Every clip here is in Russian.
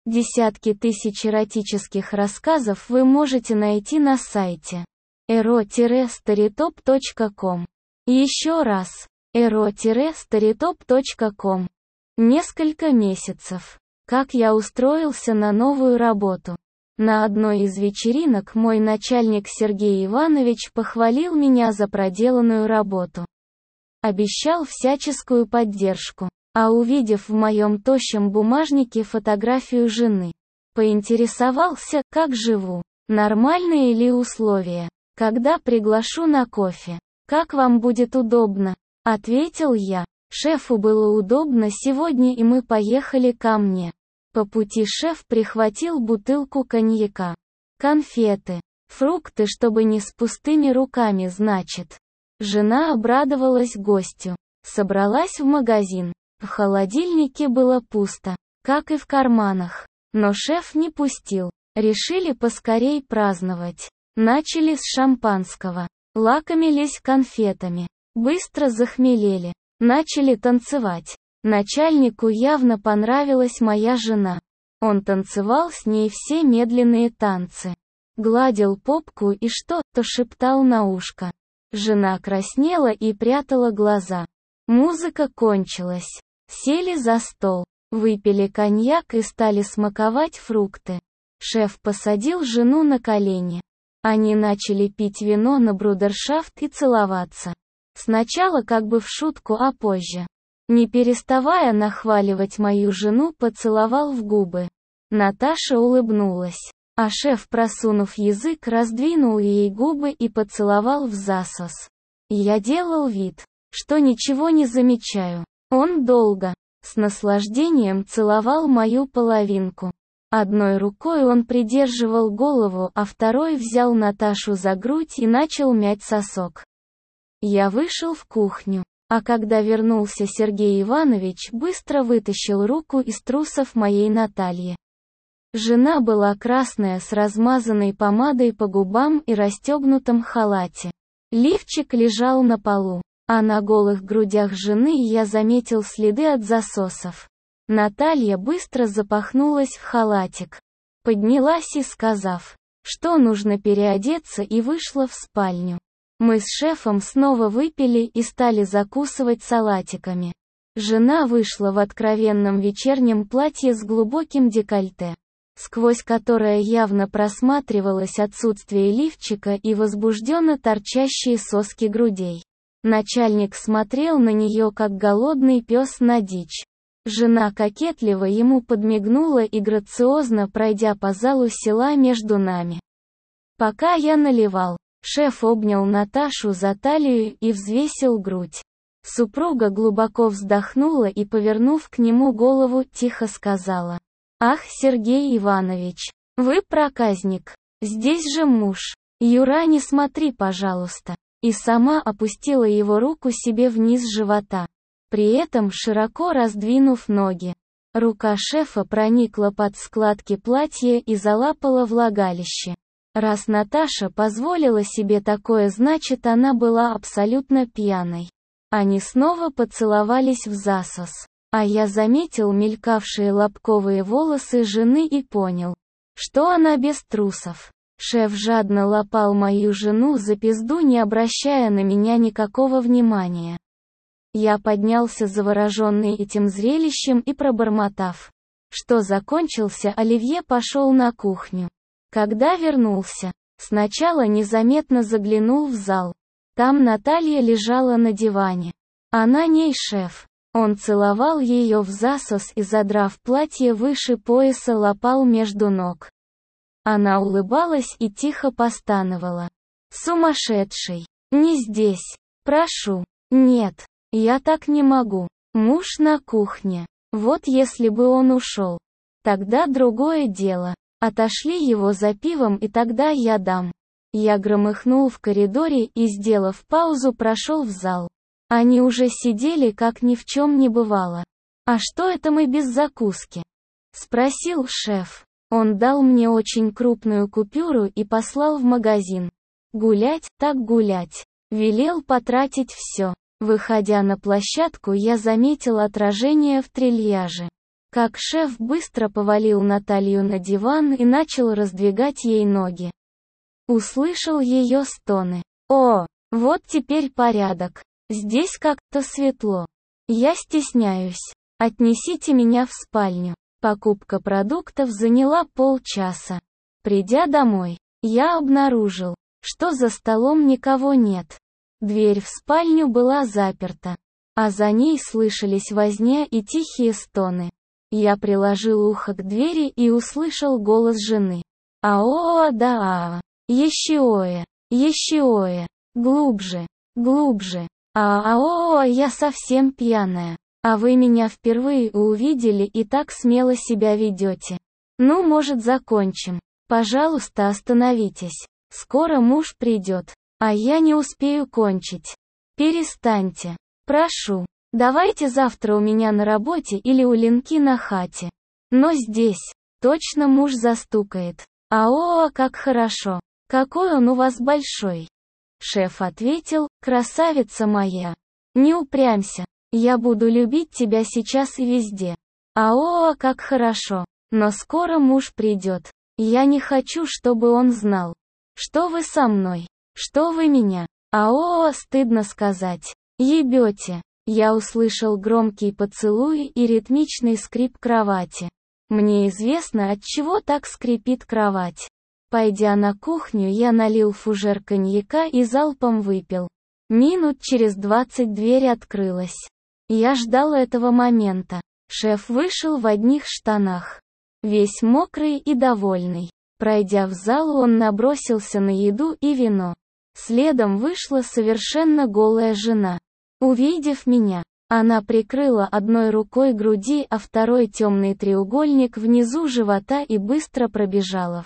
Десятки тысяч эротических рассказов вы можете найти на сайте ero-storytop.com. Еще раз, ero-storytop.com. Несколько месяцев. Как я устроился на новую работу. На одной из вечеринок мой начальник Сергей Иванович похвалил меня за проделанную работу. Обещал всяческую поддержку. А увидев в моем тощем бумажнике фотографию жены, поинтересовался, как живу, нормальные ли условия, когда приглашу на кофе, как вам будет удобно, ответил я. Шефу было удобно сегодня, и мы поехали ко мне. По пути шеф прихватил бутылку коньяка, конфеты, фрукты, чтобы не с пустыми руками, значит. Жена обрадовалась гостю, собралась в магазин. В холодильнике было пусто, как и в карманах. Но шеф не пустил. Решили поскорей праздновать. Начали с шампанского. Лакомились конфетами. Быстро захмелели. Начали танцевать. Начальнику явно понравилась моя жена. Он танцевал с ней все медленные танцы. Гладил попку и что-то шептал на ушко. Жена краснела и прятала глаза. Музыка кончилась. Сели за стол, выпили коньяк и стали смаковать фрукты. Шеф посадил жену на колени. Они начали пить вино на брудершафт и целоваться. Сначала как бы в шутку, а позже, не переставая нахваливать мою жену, поцеловал в губы. Наташа улыбнулась, а шеф, просунув язык, раздвинул ей губы и поцеловал в засос. Я делал вид, что ничего не замечаю. Он долго, с наслаждением целовал мою половинку. Одной рукой он придерживал голову, а второй взял Наташу за грудь и начал мять сосок. Я вышел в кухню, а когда вернулся Сергей Иванович, быстро вытащил руку из трусов моей Натальи. Жена была красная, с размазанной помадой по губам и расстегнутом халате. Лифчик лежал на полу. А на голых грудях жены я заметил следы от засосов. Наталья быстро запахнулась в халатик. Поднялась и, сказав, что нужно переодеться, и вышла в спальню. Мы с шефом снова выпили и стали закусывать салатиками. Жена вышла в откровенном вечернем платье с глубоким декольте, сквозь которое явно просматривалось отсутствие лифчика и возбужденно торчащие соски грудей. Начальник смотрел на нее, как голодный пес на дичь. Жена кокетливо ему подмигнула и, грациозно пройдя по залу, села между нами. Пока я наливал, шеф обнял Наташу за талию и взвесил грудь. Супруга глубоко вздохнула и, повернув к нему голову, тихо сказала: «Ах, Сергей Иванович, вы проказник. Здесь же муж. Юра, не смотри, пожалуйста». И сама опустила его руку себе вниз живота, при этом широко раздвинув ноги. Рука шефа проникла под складки платья и залапала влагалище. Раз Наташа позволила себе такое, значит, она была абсолютно пьяной. Они снова поцеловались в засос. А я заметил мелькавшие лобковые волосы жены и понял, что она без трусов. Шеф жадно лапал мою жену за пизду, не обращая на меня никакого внимания. Я поднялся, завороженный этим зрелищем, и, пробормотав, что закончился оливье, пошел на кухню. Когда вернулся, сначала незаметно заглянул в зал. Там Наталья лежала на диване, а на ней шеф. Он целовал ее в засос и, задрав платье выше пояса, лапал между ног. Она улыбалась и тихо постановала: «Сумасшедший! Не здесь! Прошу! Нет, я так не могу! Муж на кухне! Вот если бы он ушел! Тогда другое дело! Отошли его за пивом, и тогда я дам!» Я громыхнул в коридоре и, сделав паузу, прошел в зал. Они уже сидели, как ни в чем не бывало. «А что это мы без закуски?» — спросил шеф. Он дал мне очень крупную купюру и послал в магазин. Гулять, так гулять. Велел потратить все. Выходя на площадку, я заметил отражение в трильяже. как шеф быстро повалил Наталью на диван и начал раздвигать ей ноги. Услышал ее стоны. О, вот теперь порядок. Здесь как-то светло. Я стесняюсь. Отнесите меня в спальню. Покупка продуктов заняла полчаса. Придя домой, я обнаружил, что за столом никого нет. Дверь в спальню была заперта, а за ней слышались возня и тихие стоны. Я приложил ухо к двери и услышал голос жены. «Ао-да-а, еще-ое, еще-ое, глубже, глубже, а-ао, я совсем пьяная. А вы меня впервые увидели и так смело себя ведете. Ну, может, закончим. Пожалуйста, остановитесь. Скоро муж придет, а я не успею кончить. Перестаньте. Прошу. Давайте завтра у меня на работе или у Ленки на хате. Но здесь точно муж застукает. Ао, как хорошо. Какой он у вас большой. Шеф ответил: красавица моя. Не упрямься. Я буду любить тебя сейчас и везде. Ао, как хорошо. Но скоро муж придет. Я не хочу, чтобы он знал, что вы со мной, что вы меня. Ао, стыдно сказать. Ебете. Я услышал громкий поцелуй и ритмичный скрип кровати. Мне известно, от чего так скрипит кровать. Пойдя на кухню, я налил фужер коньяка и залпом выпил. Минут через 20 дверь открылась. Я ждал этого момента. Шеф вышел в одних штанах. Весь мокрый и довольный. Пройдя в зал, он набросился на еду и вино. Следом вышла совершенно голая жена. Увидев меня, она прикрыла одной рукой груди, а второй темный треугольник внизу живота и быстро пробежала в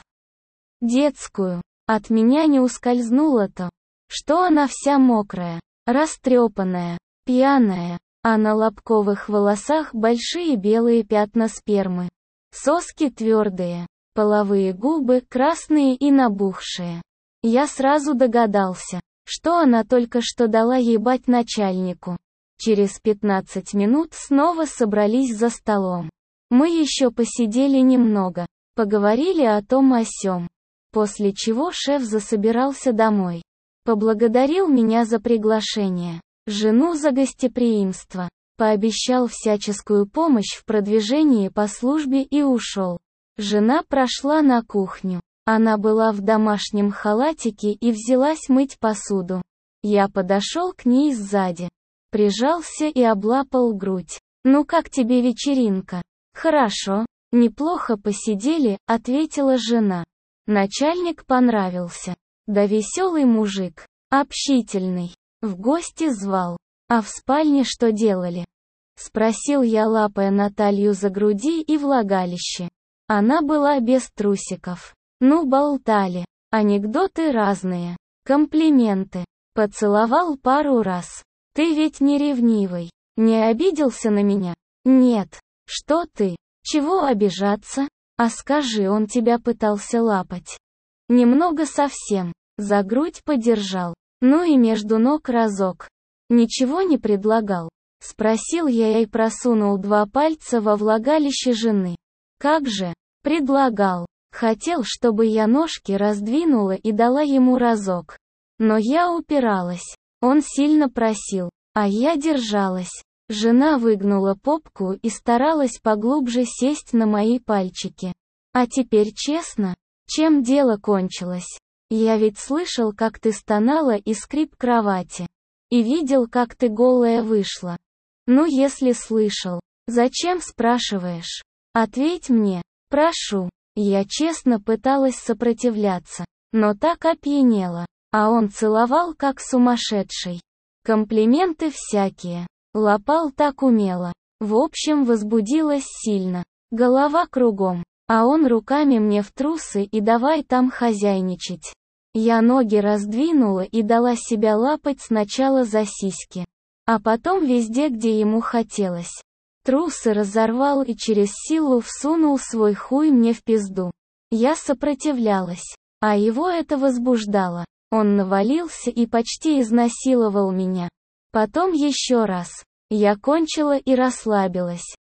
детскую. От меня не ускользнуло то, что она вся мокрая, растрепанная, пьяная. А на лобковых волосах большие белые пятна спермы. Соски твердые, половые губы красные и набухшие. Я сразу догадался, что она только что дала ебать начальнику. Через 15 минут снова собрались за столом. Мы еще посидели немного, поговорили о том о сём. После чего шеф засобирался домой. Поблагодарил меня за приглашение. Жену за гостеприимство, пообещал всяческую помощь в продвижении по службе и ушел. Жена прошла на кухню. Она была в домашнем халатике и взялась мыть посуду. Я подошел к ней сзади, прижался и облапал грудь. «Ну как тебе вечеринка?» «Хорошо, неплохо посидели», — ответила жена. Начальник понравился. Да веселый мужик, общительный. В гости звал. А в спальне что делали? Спросил я, лапая Наталью за груди и влагалище. Она была без трусиков. Ну, болтали. Анекдоты разные. Комплименты. Поцеловал пару раз. Ты ведь не ревнивый. Не обиделся на меня? Нет. Что ты? Чего обижаться? А скажи, он тебя пытался лапать? Немного совсем. За грудь подержал. Ну и между ног разок. Ничего не предлагал? Спросил я и просунул 2 пальца во влагалище жены. Как же? Предлагал. Хотел, чтобы я ножки раздвинула и дала ему разок. Но я упиралась. Он сильно просил, а я держалась. Жена выгнула попку и старалась поглубже сесть на мои пальчики. А теперь честно, чем дело кончилось? Я ведь слышал, как ты стонала и скрип кровати. И видел, как ты голая вышла. Ну, если слышал, зачем спрашиваешь? Ответь мне, прошу. Я честно пыталась сопротивляться, но так опьянела. А он целовал как сумасшедший. Комплименты всякие. Лапал так умело. В общем, возбудилась сильно. Голова кругом. А он руками мне в трусы и давай там хозяйничать. Я ноги раздвинула и дала себя лапать сначала за сиськи, а потом везде, где ему хотелось. Трусы разорвал и через силу всунул свой хуй мне в пизду. Я сопротивлялась, а его это возбуждало. Он навалился и почти изнасиловал меня. Потом еще раз. Я кончила и расслабилась.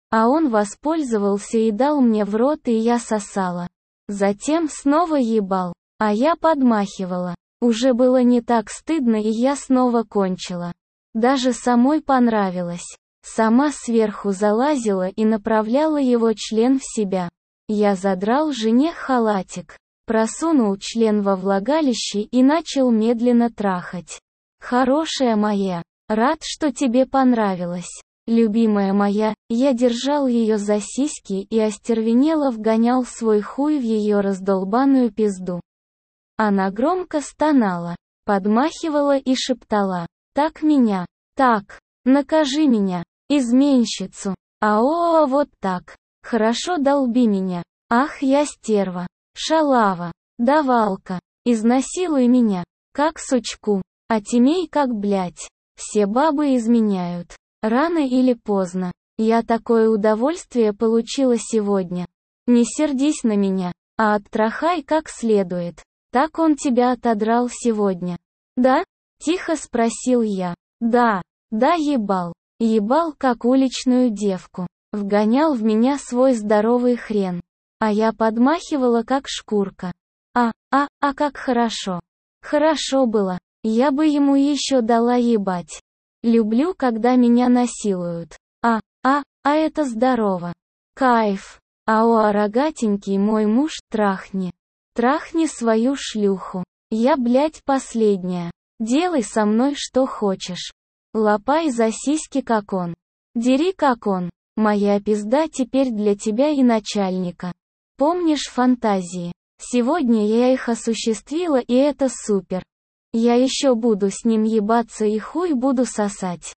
А он воспользовался и дал мне в рот, и я сосала. Затем снова ебал, а я подмахивала. Уже было не так стыдно, и я снова кончила. Даже самой понравилось. Сама сверху залазила и направляла его член в себя. Я задрал жене халатик, просунул член во влагалище и начал медленно трахать. Хорошая моя, рад, что тебе понравилось. Любимая моя, я держал ее за сиськи и остервенело вгонял свой хуй в ее раздолбанную пизду. Она громко стонала, подмахивала и шептала: «Так меня, так, накажи меня, изменщицу, ао, вот так, хорошо долби меня, ах я стерва, шалава, давалка, изнасилуй меня, как сучку, отимей как блять, все бабы изменяют, рано или поздно, я такое удовольствие получила сегодня, не сердись на меня, а оттрахай как следует». Так он тебя отодрал сегодня? Да? Тихо спросил я. Да, ебал. Ебал как уличную девку. Вгонял в меня свой здоровый хрен. А я подмахивала как шкурка. Как хорошо. Хорошо было. Я бы ему еще дала ебать. Люблю, когда меня насилуют. Это здорово. Кайф. Рогатенький мой муж, трахни. Трахни свою шлюху. Я, блядь, последняя. Делай со мной что хочешь. Лапай за сиськи как он. Дери как он. Моя пизда теперь для тебя и начальника. Помнишь фантазии? Сегодня я их осуществила, и это супер. Я еще буду с ним ебаться и хуй буду сосать.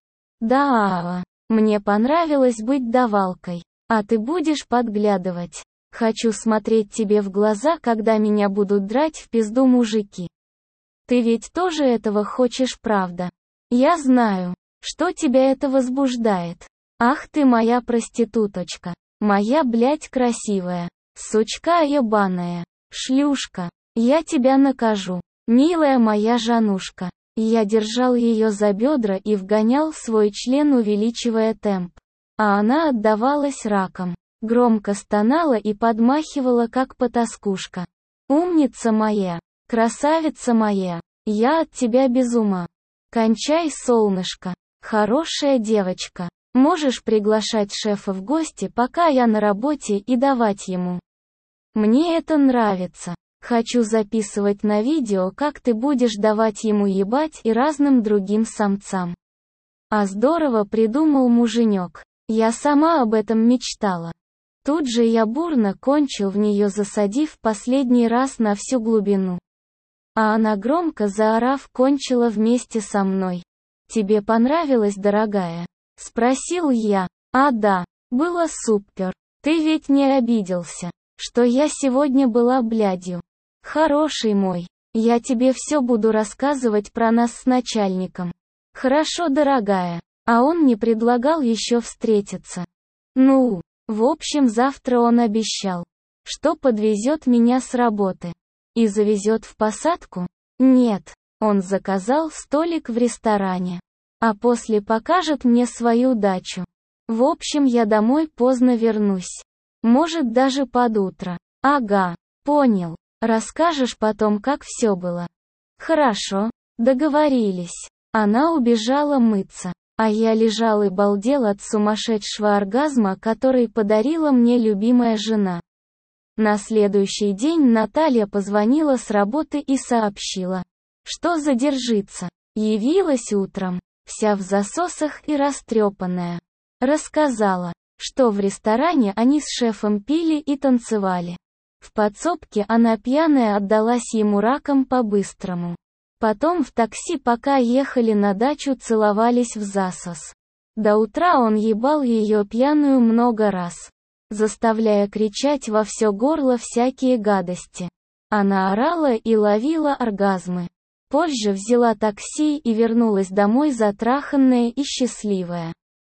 Да, мне понравилось быть давалкой. А ты будешь подглядывать. Хочу смотреть тебе в глаза, когда меня будут драть в пизду мужики. Ты ведь тоже этого хочешь, правда? Я знаю, что тебя это возбуждает. Ах ты моя проституточка. Моя, блядь, красивая. Сучка ебаная. Шлюшка. Я тебя накажу. Милая моя Жанушка. Я держал ее за бедра и вгонял свой член, увеличивая темп. А она отдавалась раком. Громко стонала и подмахивала как потаскушка. Умница моя, красавица моя, я от тебя без ума. Кончай, солнышко, хорошая девочка. Можешь приглашать шефа в гости, пока я на работе, и давать ему. Мне это нравится. Хочу записывать на видео, как ты будешь давать ему ебать и разным другим самцам. А здорово придумал муженек. Я сама об этом мечтала. Тут же я бурно кончил в нее, засадив последний раз на всю глубину. А она, громко заорав, кончила вместе со мной. «Тебе понравилось, дорогая?» — спросил я. Да, было супер. Ты ведь не обиделся, что я сегодня была блядью? Хороший мой, я тебе все буду рассказывать про нас с начальником. Хорошо, дорогая. А он не предлагал еще встретиться. В общем, завтра он обещал, что подвезет меня с работы. И завезет в посадку? Нет, он заказал столик в ресторане. А после покажет мне свою дачу. В общем, я домой поздно вернусь. Может, даже под утро. Ага, понял. Расскажешь потом, как все было. Хорошо, договорились. Она убежала мыться. А я лежал и балдел от сумасшедшего оргазма, который подарила мне любимая жена. На следующий день Наталья позвонила с работы и сообщила, что задержится. Явилась утром, вся в засосах и растрепанная. Рассказала, что в ресторане они с шефом пили и танцевали. В подсобке она пьяная отдалась ему раком по-быстрому. Потом в такси, пока ехали на дачу, целовались в засос. До утра он ебал ее пьяную много раз, заставляя кричать во все горло всякие гадости. Она орала и ловила оргазмы. Позже взяла такси и вернулась домой затраханная и счастливая.